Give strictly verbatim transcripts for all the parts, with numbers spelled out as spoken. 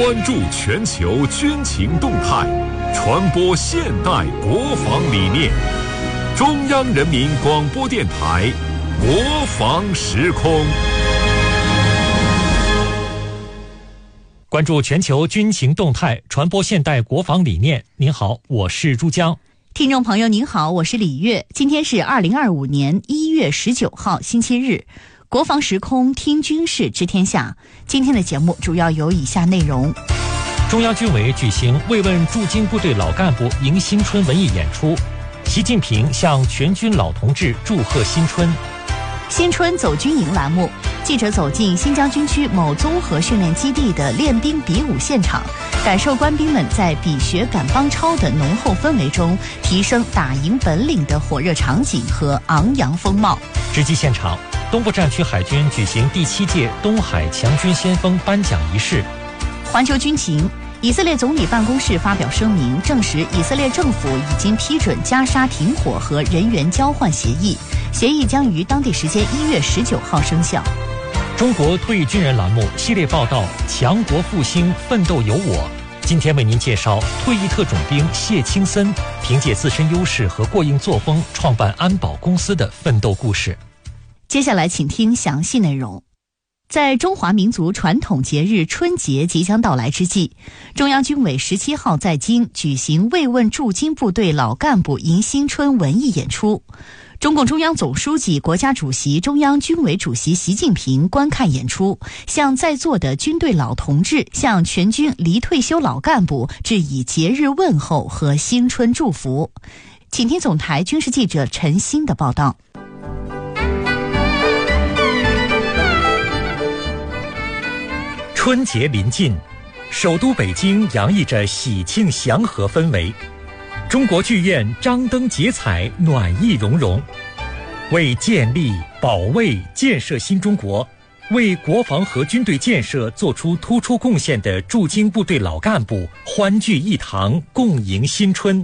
关注全球军情动态，传播现代国防理念。中央人民广播电台国防时空。 关注全球军情动态，传播现代国防理念。您好，我是朱江。 听众朋友您好，我是李月。今天是二零二五年一月十九号星期日，国防时空听军事知天下。今天的节目主要有以下内容： 中央军委举行慰问驻京部队老干部迎新春文艺演出，习近平向全军老同志祝贺新春。 新春走军营栏目，记者走进新疆军区某综合训练基地的练兵比武现场，感受官兵们在比学赶帮超的浓厚氛围中提升打赢本领的火热场景和昂扬风貌。 直击现场，东部战区海军举行第七届东海强军先锋颁奖仪式。 环球军情，以色列总理办公室发表声明，证实以色列政府已经批准加沙停火和人员交换协议，协议将于当地时间一月十九号生效。 中国退役军人栏目系列报道，强国复兴，奋斗有我。今天为您介绍退役特种兵谢青森凭借自身优势和过硬作风创办安保公司的奋斗故事。 接下来请听详细内容。在中华民族传统节日春节即将到来之际，中央军委十七号在京举行慰问驻京部队老干部迎新春文艺演出。中共中央总书记、国家主席、中央军委主席习近平观看演出，向在座的军队老同志、向全军离退休老干部致以节日问候和新春祝福。请听总台军事记者陈鑫的报道。 春节临近，首都北京洋溢着喜庆祥和氛围。中国剧院张灯结彩，暖意融融。为建立、保卫、建设新中国，为国防和军队建设做出突出贡献的驻京部队老干部欢聚一堂，共迎新春。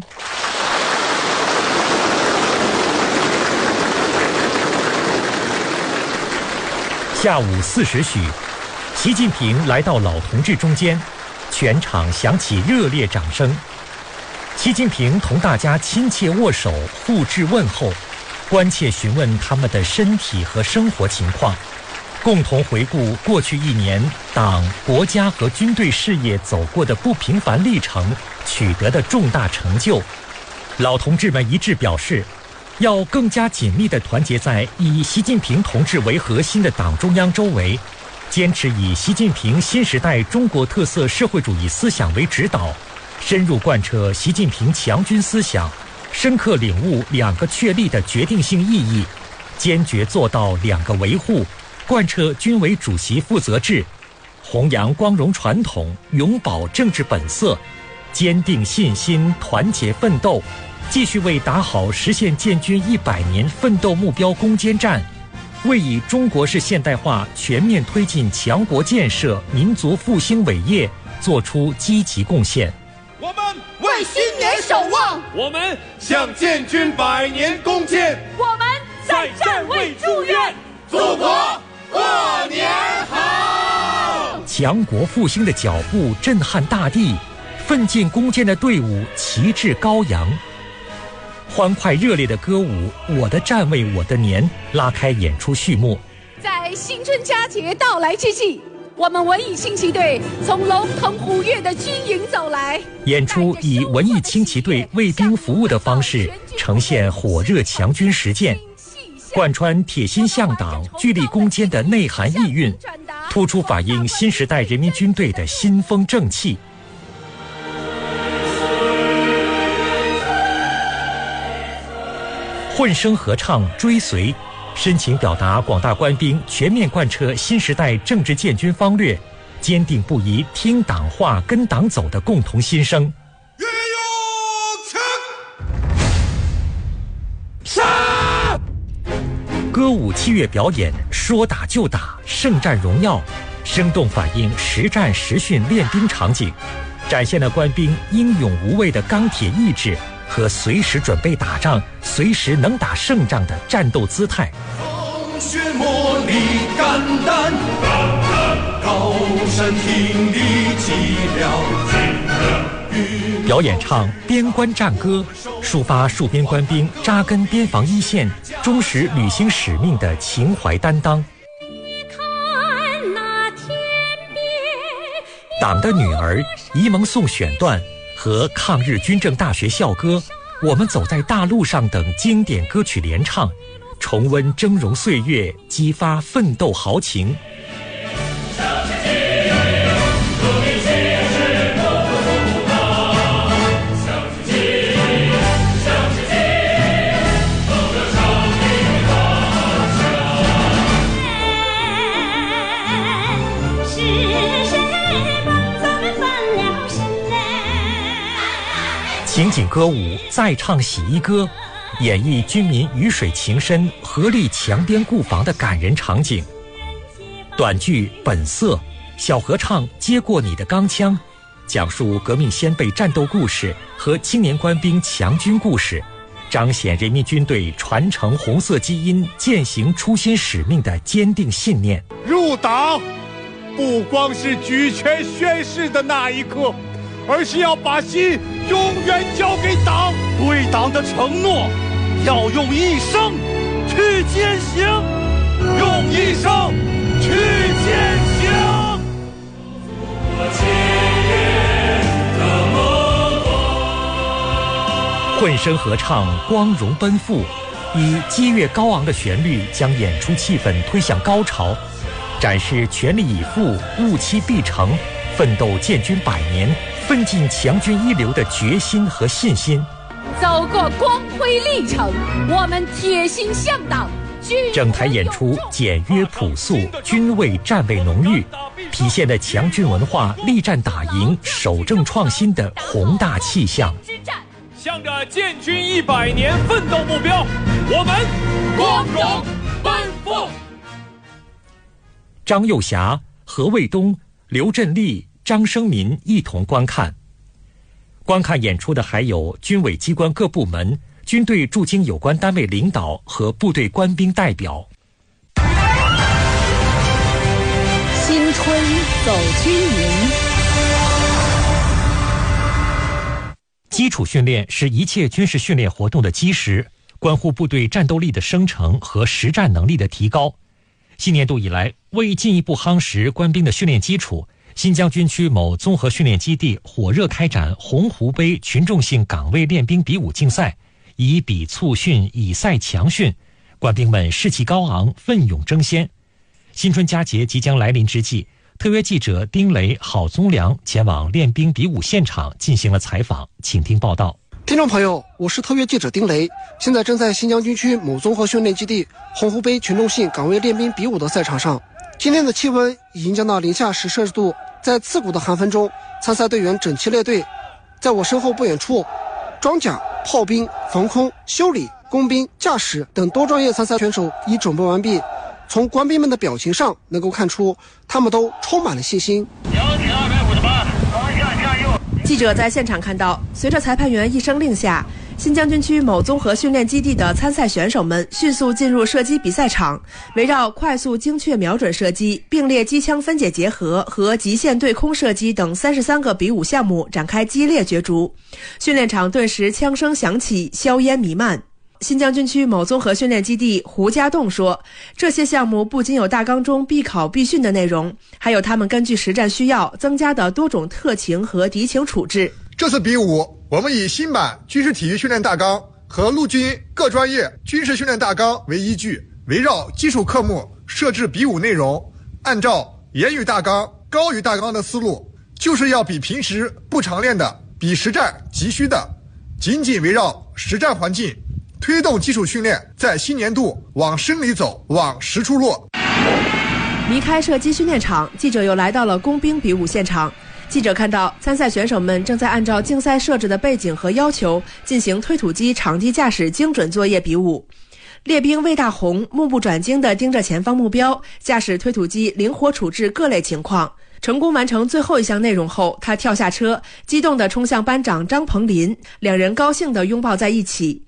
下午四时许，习近平来到老同志中间，全场响起热烈掌声。习近平同大家亲切握手，互致问候，关切询问他们的身体和生活情况，共同回顾过去一年党、国家和军队事业走过的不平凡历程，取得的重大成就。老同志们一致表示，要更加紧密地团结在以习近平同志为核心的党中央周围，坚持以习近平新时代中国特色社会主义思想为指导，深入贯彻习近平强军思想，深刻领悟两个确立的决定性意义，坚决做到两个维护，贯彻军委主席负责制，弘扬光荣传统，永葆政治本色，坚定信心，团结奋斗，继续为打好实现建军一百年奋斗目标攻坚战，为以中国式现代化全面推进强国建设、民族复兴伟业做出积极贡献。 我们为新年守望， 我们向建军百年恭敬， 我们在站位祝愿， 祖国过年好！ 强国复兴的脚步震撼大地，奋进攻坚的队伍旗帜高扬。欢快热烈的歌舞《我的站位我的年》拉开演出序幕。 在新春佳节到来之际，我们文艺轻骑队从龙腾虎跃的军营走来， 演出以文艺轻骑队为兵服务的方式呈现火热强军实践，贯穿铁心向党、聚力攻坚的内涵意蕴，突出反映新时代人民军队的新风正气。混声合唱追随，深情表达广大官兵全面贯彻新时代政治建军方略，坚定不移听党话跟党走的共同心声。 岳勇枪， 杀！歌舞器乐表演，说打就打，胜战荣耀，生动反映实战实训练兵场景，展现了官兵英勇无畏的钢铁意志和随时准备打仗、随时能打胜仗的战斗姿态。 风雪磨砺肝胆，肝胆高山挺地脊梁。 表演唱边关战歌，抒发戍边官兵扎根边防一线、忠实履行使命的情怀担当。党的女儿沂蒙颂选段和抗日军政大学校歌、我们走在大路上等经典歌曲联唱，重温峥嵘岁月，激发奋斗豪情。情景歌舞再唱洗衣歌，演绎军民鱼水情深、合力强边固防的感人场景。短剧本色，小合唱接过你的钢枪，讲述革命先辈战斗故事和青年官兵强军故事，彰显人民军队传承红色基因、践行初心使命的坚定信念。 入党，不光是举拳宣誓的那一刻，而是要把心永远交给党，对党的承诺要用一生去践行，用一生去践行。 混声合唱光荣奔赴，以激越高昂的旋律将演出气氛推向高潮，展示全力以赴、务期必成、奋斗建军百年、奋进强军一流的决心和信心。 走过光辉历程，我们铁心向党。 整台演出简约朴素，军味战味浓郁，体现了强军文化力战打赢、守正创新的宏大气象。 向着建军一百年奋斗目标，我们光荣奔赴。 张幼霞、何卫东、刘振利、张生民一同观看。观看演出的还有军委机关各部门、军队驻京有关单位领导和部队官兵代表。 新春走军营。 基础训练是一切军事训练活动的基石，关乎部队战斗力的生成和实战能力的提高。新年度以来，为进一步夯实官兵的训练基础，新疆军区某综合训练基地火热开展洪湖杯群众性岗位练兵比武竞赛，以比促训，以赛强训，官兵们士气高昂，奋勇争先。新春佳节即将来临之际，特约记者丁雷、郝宗良前往练兵比武现场进行了采访，请听报道。 听众朋友，我是特约记者丁雷，现在正在新疆军区某综合训练基地洪湖杯群众性岗位练兵比武的赛场上。今天的气温已经降到零下十摄氏度，在刺骨的寒风中，参赛队员整齐列队。在我身后不远处，装甲、炮兵、防空、修理、工兵、驾驶等多专业参赛选手已准备完毕。从官兵们的表情上能够看出，他们都充满了信心。 记者在现场看到，随着裁判员一声令下，新疆军区某综合训练基地的参赛选手们迅速进入射击比赛场，围绕快速精确瞄准射击、并列机枪分解结合和极限对空射击等三十三个比武项目展开激烈角逐。训练场顿时枪声响起，硝烟弥漫。新疆军区某综合训练基地胡家栋说，这些项目不仅有大纲中必考必训的内容，还有他们根据实战需要增加的多种特情和敌情处置。 这次比武，我们以新版军事体育训练大纲和陆军各专业军事训练大纲为依据，围绕基础科目设置比武内容，按照严于大纲、高于大纲的思路，就是要比平时不常练的、比实战急需的，紧紧围绕实战环境，推动基础训练在新年度往深里走，往实处落。 离开射击训练场，记者又来到了工兵比武现场。记者看到参赛选手们正在按照竞赛设置的背景和要求进行推土机场地驾驶精准作业比武。列兵魏大红目不转睛地盯着前方目标，驾驶推土机灵活处置各类情况。成功完成最后一项内容后，他跳下车，激动地冲向班长张鹏林，两人高兴地拥抱在一起。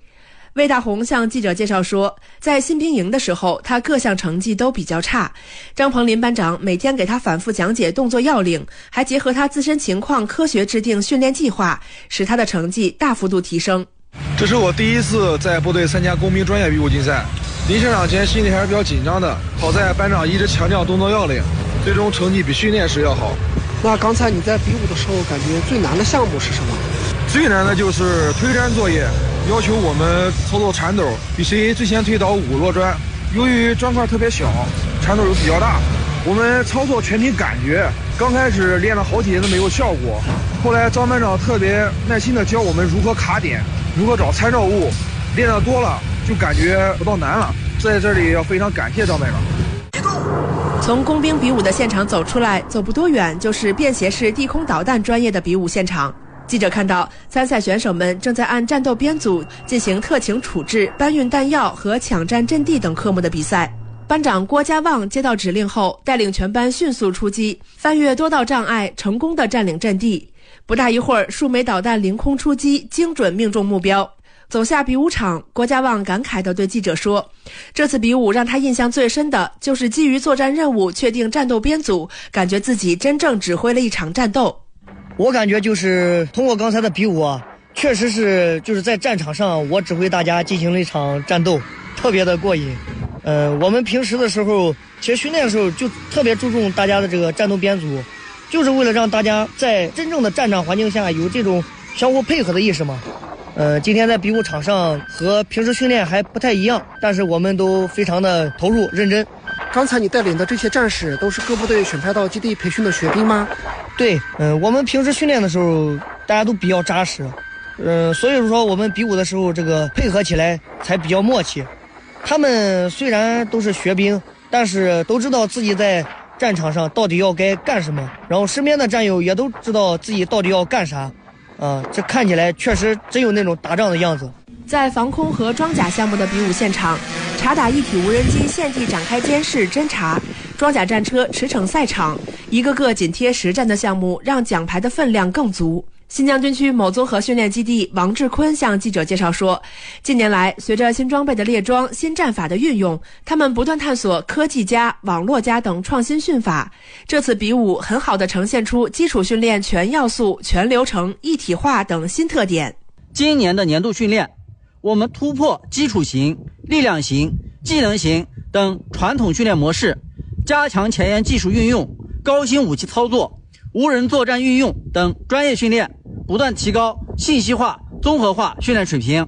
魏大红向记者介绍说，在新兵营的时候，他各项成绩都比较差。张鹏林班长每天给他反复讲解动作要领，还结合他自身情况科学制定训练计划，使他的成绩大幅度提升。 这是我第一次在部队参加工兵专业比武竞赛，临上场前心里还是比较紧张的。好在班长一直强调动作要领，最终成绩比训练时要好。 那刚才你在比武的时候，感觉最难的项目是什么？ 最难的就是推砖作业，要求我们操作铲斗，比谁最先推倒五摞砖。由于砖块特别小，铲斗又比较大，我们操作全凭感觉。刚开始练了好几年都没有效果，后来张班长特别耐心地教我们如何卡点，如何找参照物，练得多了就感觉不到难了。在这里要非常感谢张班长。 从工兵比武的现场走出来，走不多远就是便携式地空导弹专业的比武现场。记者看到参赛选手们正在按战斗编组进行特情处置、搬运弹药和抢占阵地等科目的比赛。班长郭家旺接到指令后，带领全班迅速出击，翻越多道障碍，成功的占领阵地。不大一会儿，数枚导弹凌空出击，精准命中目标。走下比武场，郭家旺感慨地对记者说，这次比武让他印象最深的就是基于作战任务确定战斗编组，感觉自己真正指挥了一场战斗。 我感觉就是通过刚才的比武啊，确实是就是在战场上我指挥大家进行了一场战斗，特别的过瘾。呃，我们平时的时候其实训练的时候就特别注重大家的这个战斗编组，就是为了让大家在真正的战场环境下有这种相互配合的意识嘛。呃，今天在比武场上和平时训练还不太一样，但是我们都非常的投入认真。 刚才你带领的这些战士都是各部队选派到基地培训的学兵吗？ 对，嗯、呃，我们平时训练的时候大家都比较扎实，嗯、呃，所以说我们比武的时候这个配合起来才比较默契。他们虽然都是学兵，但是都知道自己在战场上到底要该干什么，然后身边的战友也都知道自己到底要干啥。啊，这看起来确实真有那种打仗的样子。 在防空和装甲项目的比武现场，察打一体无人机现地展开监视侦察，装甲战车驰骋赛场，一个个紧贴实战的项目让奖牌的分量更足。新疆军区某综合训练基地王志坤向记者介绍说，近年来随着新装备的列装、新战法的运用，他们不断探索科技加、网络加等创新训法。这次比武很好地呈现出基础训练全要素、全流程、一体化等新特点。 今年的年度训练，我们突破基础型、力量型、技能型等传统训练模式，加强前沿技术运用、高新武器操作、无人作战运用等专业训练，不断提高信息化、综合化训练水平。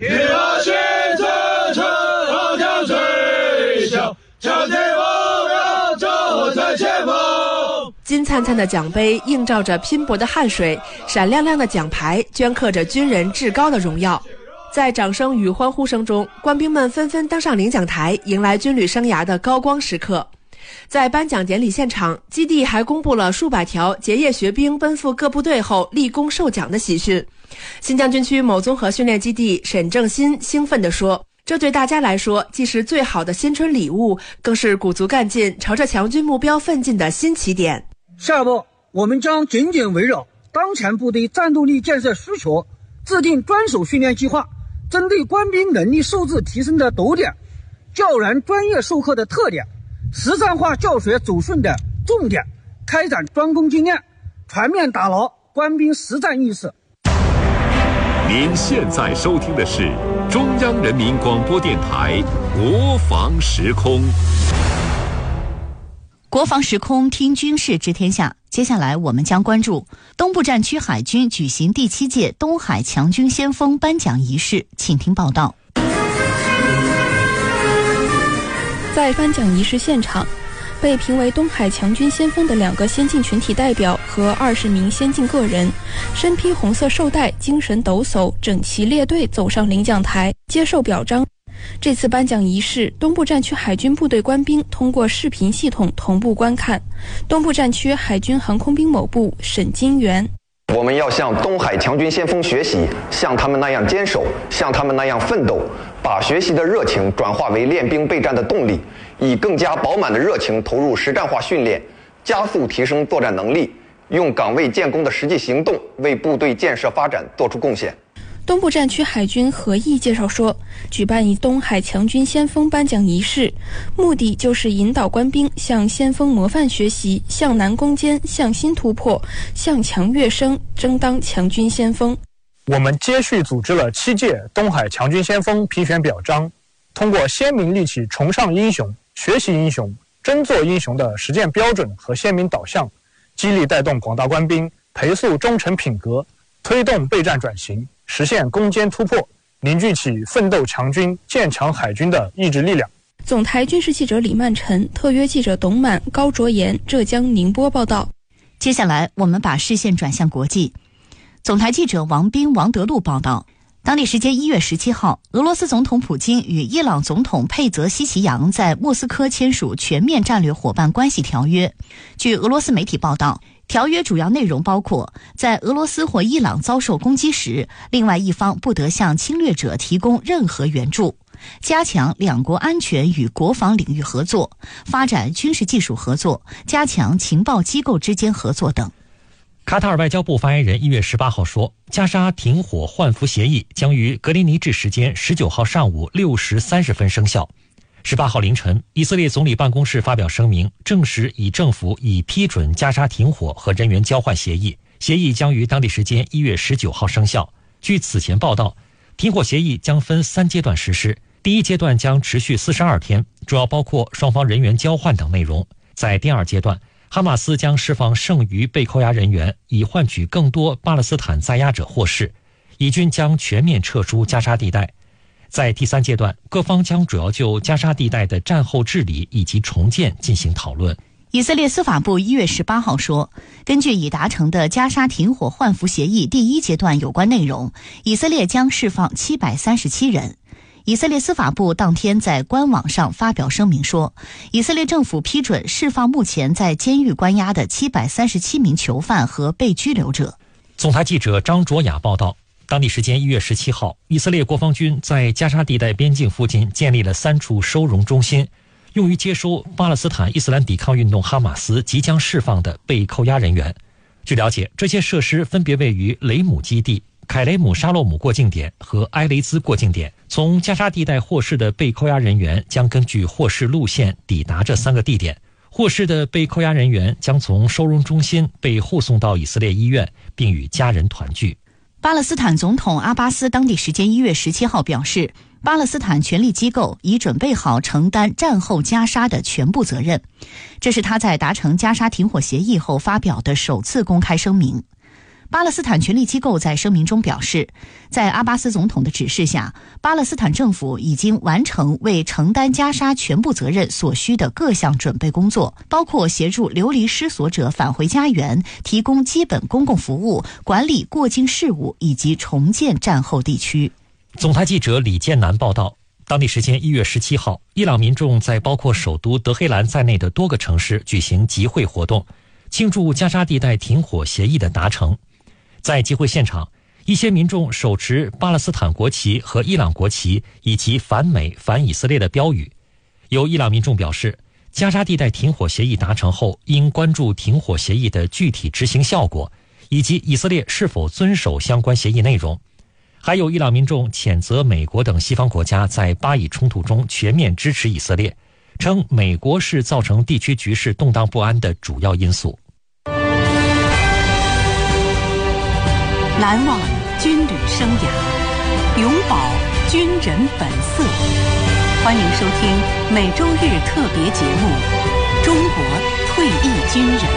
金灿灿的奖杯映照着拼搏的汗水，闪亮亮的奖牌镌刻着军人至高的荣耀。在掌声与欢呼声中，官兵们纷纷登上领奖台，迎来军旅生涯的高光时刻。在颁奖典礼现场，基地还公布了数百条结业学兵奔赴各部队后立功受奖的喜讯。新疆军区某综合训练基地沈正新兴奋地说，这对大家来说既是最好的新春礼物，更是鼓足干劲朝着强军目标奋进的新起点。 下步我们将紧紧围绕当前部队战斗力建设需求，制定专属训练计划，针对官兵能力素质提升的陡点、教员专业授课的特点、实战化教学走训的重点，开展专攻精练，全面打牢官兵实战意识。 您现在收听的是中央人民广播电台国防时空。 国防时空听军事知天下，接下来我们将关注东部战区海军举行第七届东海强军先锋颁奖仪式，请听报道。 在颁奖仪式现场，被评为东海强军先锋的两个先进群体代表和二十名先进个人，身披红色绶带，精神抖擞，整齐列队走上领奖台，接受表彰。这次颁奖仪式，东部战区海军部队官兵通过视频系统同步观看。东部战区海军航空兵某部沈金元： 我们要向东海强军先锋学习，像他们那样坚守，像他们那样奋斗，把学习的热情转化为练兵备战的动力，以更加饱满的热情投入实战化训练，加速提升作战能力，用岗位建功的实际行动为部队建设发展做出贡献。 东部战区海军何毅介绍说，举办以东海强军先锋颁奖仪式，目的就是引导官兵向先锋模范学习，向南攻坚，向新突破，向强跃升，争当强军先锋。 我们接续组织了七届东海强军先锋评选表彰，通过鲜明立起崇尚英雄、学习英雄、争做英雄的实践标准和鲜明导向，激励带动广大官兵培塑忠诚品格，推动备战转型，实现攻坚突破，凝聚起奋斗强军、建强海军的意志力量。 总台军事记者李曼晨、特约记者董满、高卓妍，浙江宁波报道。 接下来，我们把视线转向国际。总台记者王斌、王德禄报道，当地时间一月十七号，俄罗斯总统普京与伊朗总统佩泽西奇扬在莫斯科签署全面战略伙伴关系条约。据俄罗斯媒体报道，条约主要内容包括，在俄罗斯或伊朗遭受攻击时，另外一方不得向侵略者提供任何援助，加强两国安全与国防领域合作，发展军事技术合作，加强情报机构之间合作等。 卡塔尔外交部发言人一月十八号说，加沙停火换俘协议将于格林尼治时间十九号上午六时三十分生效。十八号凌晨，以色列总理办公室发表声明，证实以政府已批准加沙停火和人员交换协议，协议将于当地时间一月十九号生效。据此前报道，停火协议将分三阶段实施，第一阶段将持续四十二天，主要包括双方人员交换等内容。在第二阶段，哈马斯将释放剩余被扣押人员，以换取更多巴勒斯坦在押者获释。以军将全面撤出加沙地带。在第三阶段，各方将主要就加沙地带的战后治理以及重建进行讨论。 以色列司法部一月十八号说，根据已达成的加沙停火换俘协议第一阶段有关内容，以色列将释放七百三十七人。以色列司法部当天在官网上发表声明说，以色列政府批准释放目前在监狱关押的七百三十七名囚犯和被拘留者。 总台记者张卓雅报道，当地时间一月十七号，以色列国防军在加沙地带边境附近建立了三处收容中心，用于接收巴勒斯坦伊斯兰抵抗运动哈马斯即将释放的被扣押人员。据了解，这些设施分别位于雷姆基地、凯雷姆沙洛姆过境点和埃雷兹过境点。从加沙地带获释的被扣押人员将根据获释路线抵达这三个地点。获释的被扣押人员将从收容中心被护送到以色列医院，并与家人团聚。 巴勒斯坦总统阿巴斯当地时间一月十七号表示，巴勒斯坦权力机构已准备好承担战后加沙的全部责任。这是他在达成加沙停火协议后发表的首次公开声明。巴勒斯坦权力机构在声明中表示，在阿巴斯总统的指示下，巴勒斯坦政府已经完成为承担加沙全部责任所需的各项准备工作，包括协助流离失所者返回家园，提供基本公共服务，管理过境事务以及重建战后地区。 总台记者李建南报道，当地时间一月十七号，伊朗民众在包括首都德黑兰在内的多个城市举行集会活动，庆祝加沙地带停火协议的达成。在集会现场，一些民众手持巴勒斯坦国旗和伊朗国旗以及反美反以色列的标语。有伊朗民众表示，加沙地带停火协议达成后，应关注停火协议的具体执行效果，以及以色列是否遵守相关协议内容。还有伊朗民众谴责美国等西方国家在巴以冲突中全面支持以色列，称美国是造成地区局势动荡不安的主要因素。 难忘军旅生涯，永葆军人本色。欢迎收听每周日特别节目《中国退役军人》。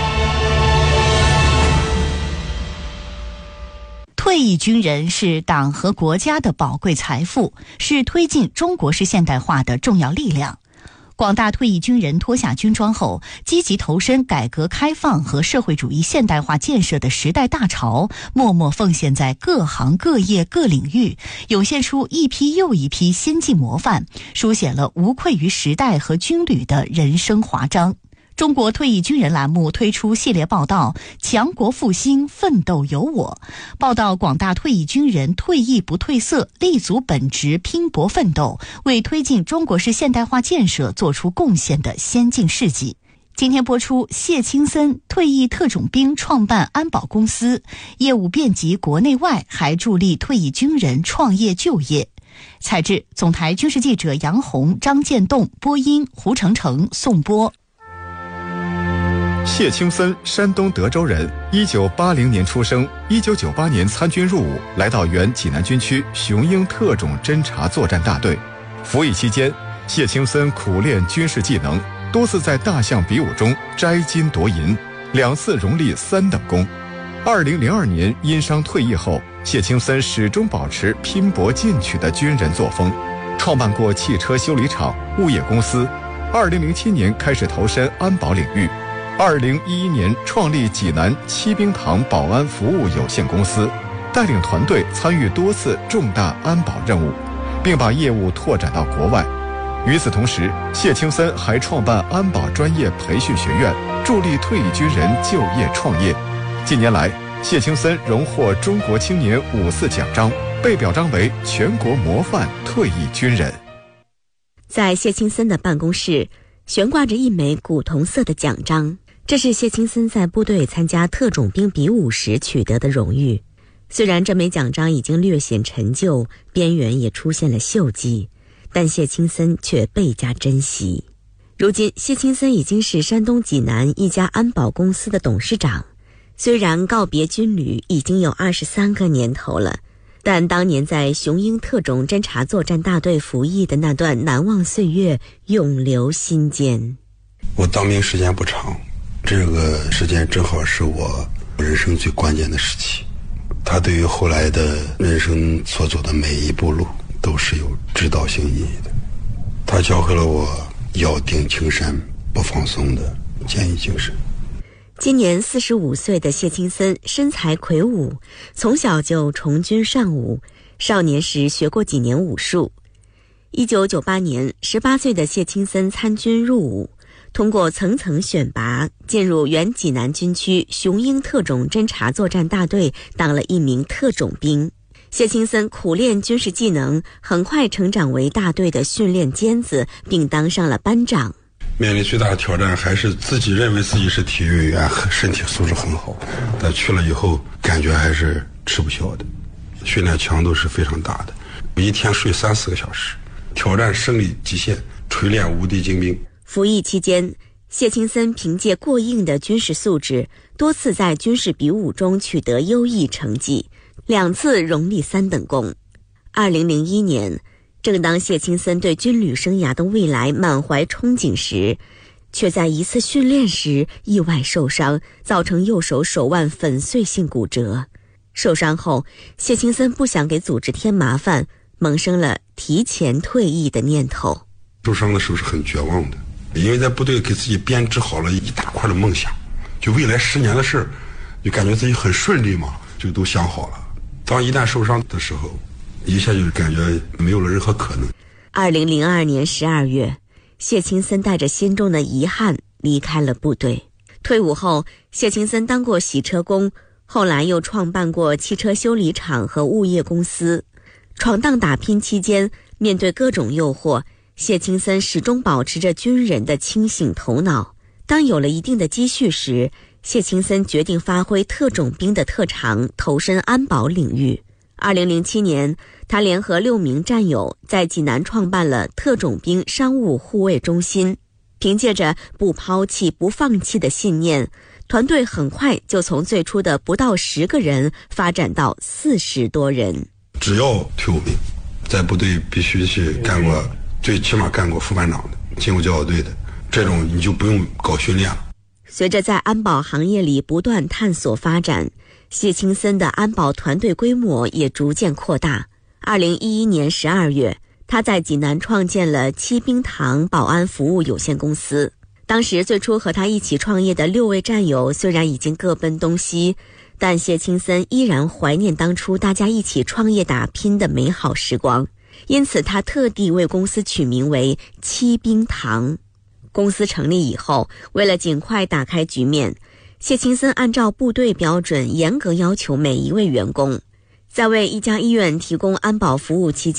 退役军人是党和国家的宝贵财富，是推进中国式现代化的重要力量。广大退役军人脱下军装后，积极投身改革开放和社会主义现代化建设的时代大潮，默默奉献在各行各业各领域，涌现出一批又一批先进模范，书写了无愧于时代和军旅的人生华章。中国退役军人栏目推出系列报道《强国复兴，奋斗有我》，报道广大退役军人退役不褪色，立足本职，拼搏奋斗，为推进中国式现代化建设做出贡献的先进事迹。 今天播出，谢清森退役特种兵创办安保公司，业务遍及国内外，还助力退役军人创业就业。采制总台军事记者杨红、张建栋，播音胡成成、宋波。 谢清森，山东德州人，一九八零年出生，一九九八年参军入伍，来到原济南军区雄鹰特种侦察作战大队。服役期间，谢清森苦练军事技能，多次在大象比武中摘金夺银，两次荣立三等功。二零零二年因伤退役后，谢清森始终保持拼搏进取的军人作风，创办过汽车修理厂、物业公司。二零零七年开始投身安保领域，二零一一年创立济南七兵堂保安服务有限公司，带领团队参与多次重大安保任务，并把业务拓展到国外。与此同时，谢清森还创办安保专业培训学院，助力退役军人就业创业。近年来，谢清森荣获中国青年五四奖章，被表彰为全国模范退役军人。 在谢清森的办公室悬挂着一枚古铜色的奖章，这是谢清森在部队参加特种兵比武时取得的荣誉。虽然这枚奖章已经略显陈旧，边缘也出现了锈迹，但谢清森却倍加珍惜。如今，谢清森已经是山东济南一家安保公司的董事长。虽然告别军旅已经有二十三个年头了，但当年在雄鹰特种侦察作战大队服役的那段难忘岁月永留心间。 我当兵时间不长，这个时间正好是我人生最关键的时期，它对于后来的人生所走的每一步路都是有指导性意义的。它教会了我咬定青山不放松的坚毅精神。 今年四十五岁的谢清森身材魁梧，从小就从军上武，少年时学过几年武术。一九九八年，十八岁的谢清森参军入伍，通过层层选拔，进入原济南军区雄鹰特种侦察作战大队，当了一名特种兵。谢清森苦练军事技能，很快成长为大队的训练尖子，并当上了班长。 面临最大的挑战还是自己认为自己是体育员，身体素质很好，但去了以后感觉还是吃不消的，训练强度是非常大的，一天睡三四个小时，挑战生理极限，锤炼无敌精兵。 服役期间，谢清森凭借过硬的军事素质，多次在军事比武中取得优异成绩，两次荣立三等功。二零零一年，正当谢清森对军旅生涯的未来满怀憧憬时，却在一次训练时意外受伤，造成右手手腕粉碎性骨折。受伤后，谢清森不想给组织添麻烦，萌生了提前退役的念头。 受伤的时候是很绝望的，因为在部队给自己编织好了一大块的梦想，就未来十年的事，就感觉自己很顺利嘛，就都想好了。当一旦受伤的时候，一下就感觉没有了任何可能。 二零零二年十二月，谢清森带着心中的遗憾离开了部队。退伍后，谢清森当过洗车工，后来又创办过汽车修理厂和物业公司。闯荡打拼期间，面对各种诱惑，谢清森始终保持着军人的清醒头脑。当有了一定的积蓄时，谢清森决定发挥特种兵的特长，投身安保领域。二零零七年，他联合六名战友在济南创办了特种兵商务护卫中心。凭借着不抛弃不放弃的信念，团队很快就从最初的不到十个人发展到四十多人。 只要退伍兵，在部队必须去干过，最起码干过副班长的，进过教导队的，这种你就不用搞训练了。 随着在安保行业里不断探索发展，谢清森的安保团队规模也逐渐扩大。二零一一年十二月，他在济南创建了七兵堂保安服务有限公司。当时最初和他一起创业的六位战友虽然已经各奔东西，但谢清森依然怀念当初大家一起创业打拼的美好时光，因此他特地为公司取名为七兵堂。公司成立以后，为了尽快打开局面，谢清森按照部队标准严格要求每一位员工。在为一家医院提供安保服务期间，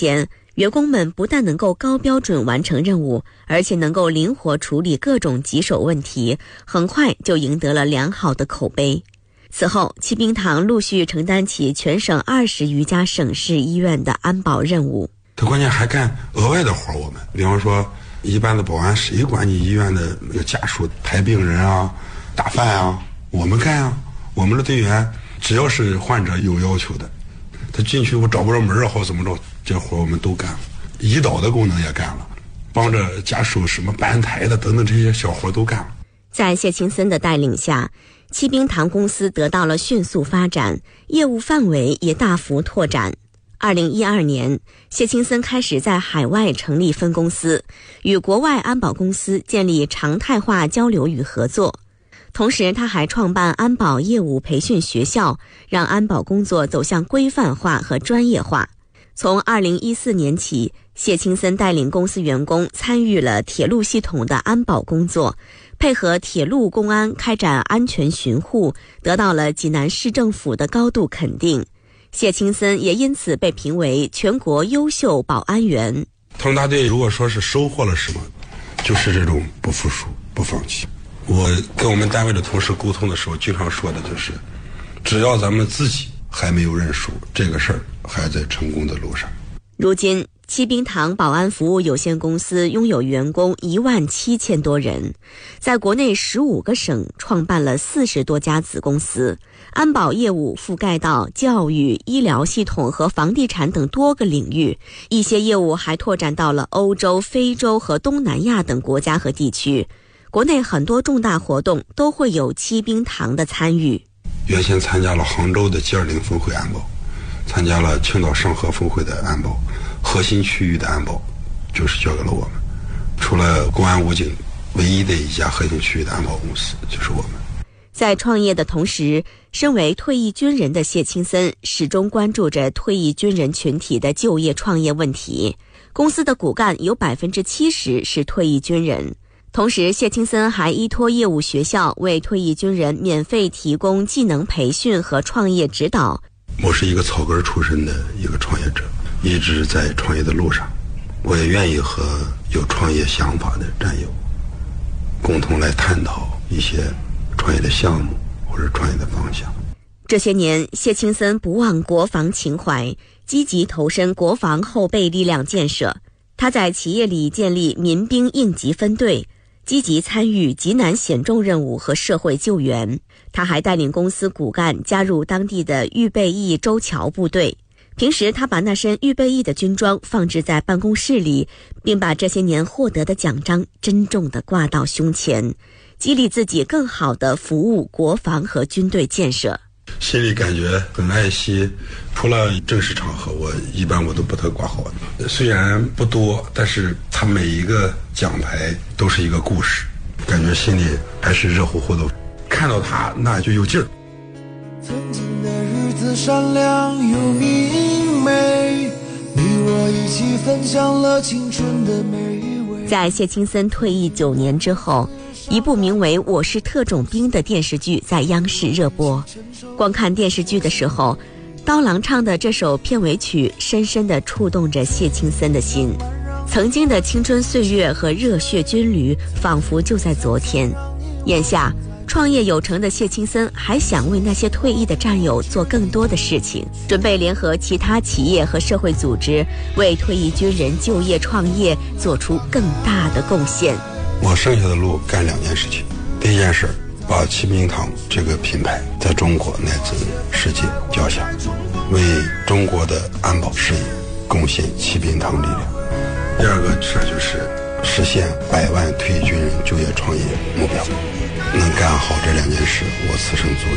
员工们不但能够高标准完成任务，而且能够灵活处理各种棘手问题，很快就赢得了良好的口碑。此后，七兵堂陆续承担起全省二十余家省市医院的安保任务。 他关键还干额外的活，我们比方说一般的保安谁管你医院的那个家属抬病人啊、打饭啊，我们干啊。我们的队员只要是患者有要求的，他进去我找不着门或怎么着，这活我们都干了，胰岛的功能也干了，帮着家属什么搬台的等等这些小活都干了。 在谢清森的带领下，七兵堂公司得到了迅速发展，业务范围也大幅拓展。二零一二年，谢清森开始在海外成立分公司，与国外安保公司建立常态化交流与合作。同时，他还创办安保业务培训学校，让安保工作走向规范化和专业化。从二零一四年起，谢清森带领公司员工参与了铁路系统的安保工作，配合铁路公安开展安全巡护，得到了济南市政府的高度肯定。谢清森也因此被评为全国优秀保安员。 特种大队如果说是收获了什么，就是这种不服输、不放弃。我跟我们单位的同事沟通的时候，经常说的就是，只要咱们自己还没有认输，这个事儿还在成功的路上。 如今，七兵堂保安服务有限公司拥有员工一万七千多人，在国内十五个省创办了四十多家子公司，安保业务覆盖到教育、医疗系统和房地产等多个领域，一些业务还拓展到了欧洲、非洲和东南亚等国家和地区。国内很多重大活动都会有七兵堂的参与。 原先参加了杭州的 G 二零 峰会安保，参加了青岛上合峰会的安保，核心区域的安保就是交给了我们。除了公安武警，唯一的一家核心区域的安保公司就是我们。 在创业的同时，身为退役军人的谢清森始终关注着退役军人群体的就业创业问题。公司的骨干有百分之七十是退役军人。同时，谢清森还依托业务学校为退役军人免费提供技能培训和创业指导。 我是一个草根出身的一个创业者，一直在创业的路上。我也愿意和有创业想法的战友共同来探讨一些创业的项目或者创业的方向。 这些年，谢清森不忘国防情怀，积极投身国防后备力量建设。他在企业里建立民兵应急分队，积极参与急难险重任务和社会救援。他还带领公司骨干加入当地的预备役周侨部队。平时他把那身预备役的军装放置在办公室里，并把这些年获得的奖章珍重地挂到胸前，激励自己更好地服务国防和军队建设。 心里感觉很爱惜，除了正式场合，我一般我都不特挂号的。虽然不多，但是他每一个奖牌都是一个故事，感觉心里还是热乎乎的。看到他，那就有劲儿。 曾经的日子闪亮又明媚，你我一起分享了青春的美味。 在谢清森退役九年之后，一部名为《我是特种兵》的电视剧在央视热播。观看电视剧的时候，刀郎唱的这首片尾曲深深地触动着谢清森的心。曾经的青春岁月和热血军旅仿佛就在昨天。眼下创业有成的谢清森还想为那些退役的战友做更多的事情，准备联合其他企业和社会组织，为退役军人就业创业做出更大的贡献。 我剩下的路干两件事情。第一件事，把七兵堂这个品牌在中国乃至世界叫响，为中国的安保事业贡献七兵堂力量。第二个事就是实现百万退役军人就业创业目标。能干好这两件事，我此生足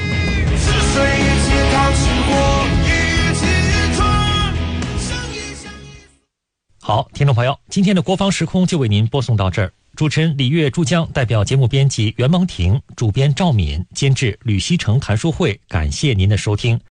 矣。 好，听众朋友，今天的国防时空就为您播送到这儿。主持人李月、珠江代表节目编辑袁蒙婷，主编赵敏，监制吕希成、谭淑慧，感谢您的收听。